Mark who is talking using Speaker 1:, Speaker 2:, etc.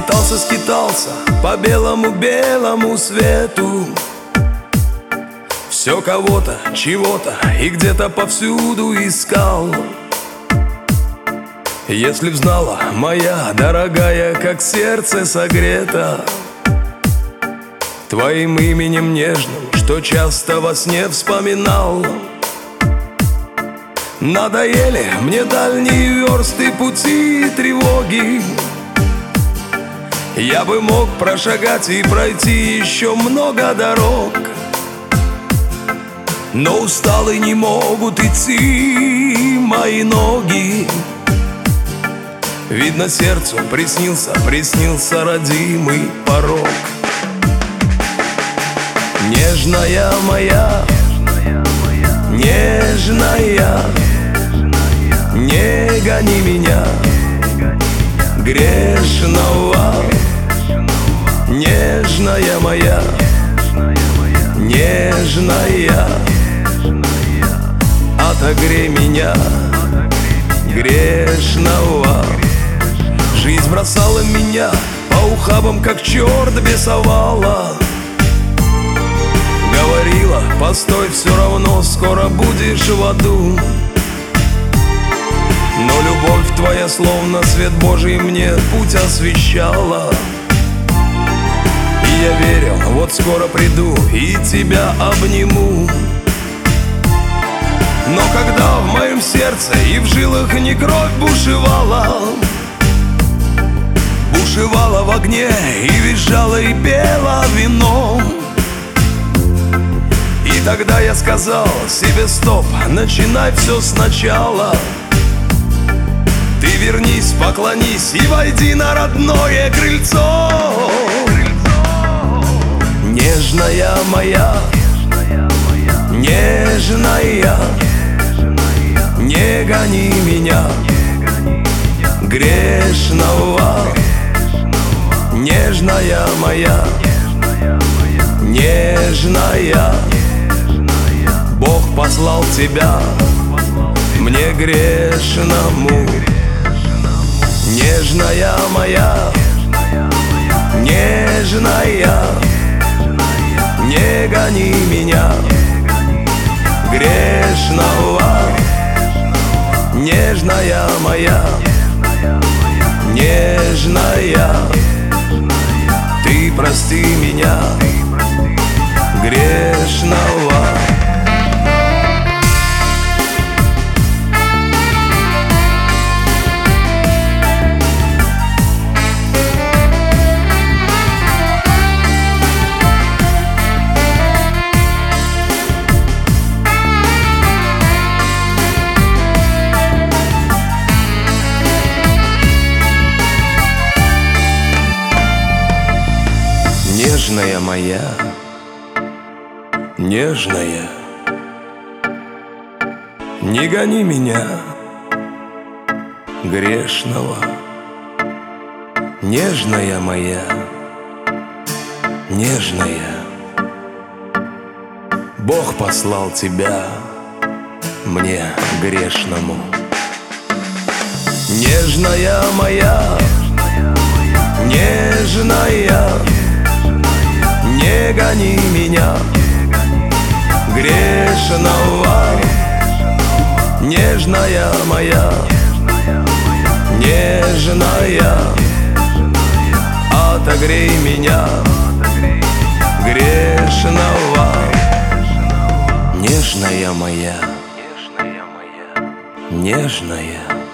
Speaker 1: Скитался по белому свету, все кого-то, чего-то и где-то повсюду искал. Если б знала, моя дорогая, как сердце согрето твоим именем нежным, что часто во сне вспоминал. Надоели мне дальние версты, пути и тревоги. Я бы мог прошагать и пройти еще много дорог, но усталы не могут идти мои ноги. Видно, сердцу приснился родимый порог. Нежная моя, нежная, не гони меня, грешного. Нежная моя, нежная, отогрей меня, грешного. Жизнь бросала меня по ухабам, как черт бесовала. Говорила, постой, все равно скоро будешь в аду. Но любовь твоя, словно свет Божий, мне путь освещала. И я верил, вот скоро приду и тебя обниму. Но когда в моем сердце и в жилах не кровь бушевала, бушевала в огне и визжала и пела вино, и тогда я сказал себе: стоп, начинай все сначала. Ты вернись, поклонись и войди на родное крыльцо. Нежная моя, нежная, не гони меня, грешного. Нежная моя, нежная, Бог послал тебя мне грешному. Нежная моя, нежная, не гони меня, грешного. Нежная моя, нежная, ты прости меня, грешного. Нежная моя, нежная, не гони меня, грешного. Нежная моя, нежная, Бог послал тебя мне грешному. Нежная моя, нежная, не гони меня, грешного. Нежная моя, нежная, отогрей меня, грешного. Нежная моя, нежная,